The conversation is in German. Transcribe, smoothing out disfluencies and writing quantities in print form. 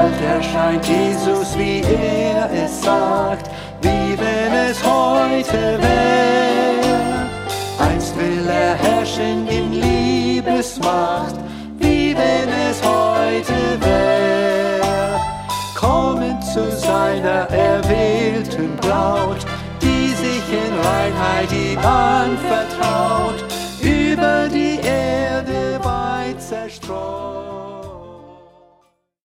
bald erscheint Jesus, wie er es sagt, wie wenn es heute wär. Einst will er herrschen in Liebesmacht, wie wenn es heute wär. Kommen zu seiner erwählten Braut, die sich in Reinheit ihm anvertraut, über die Erde weit zerstreut.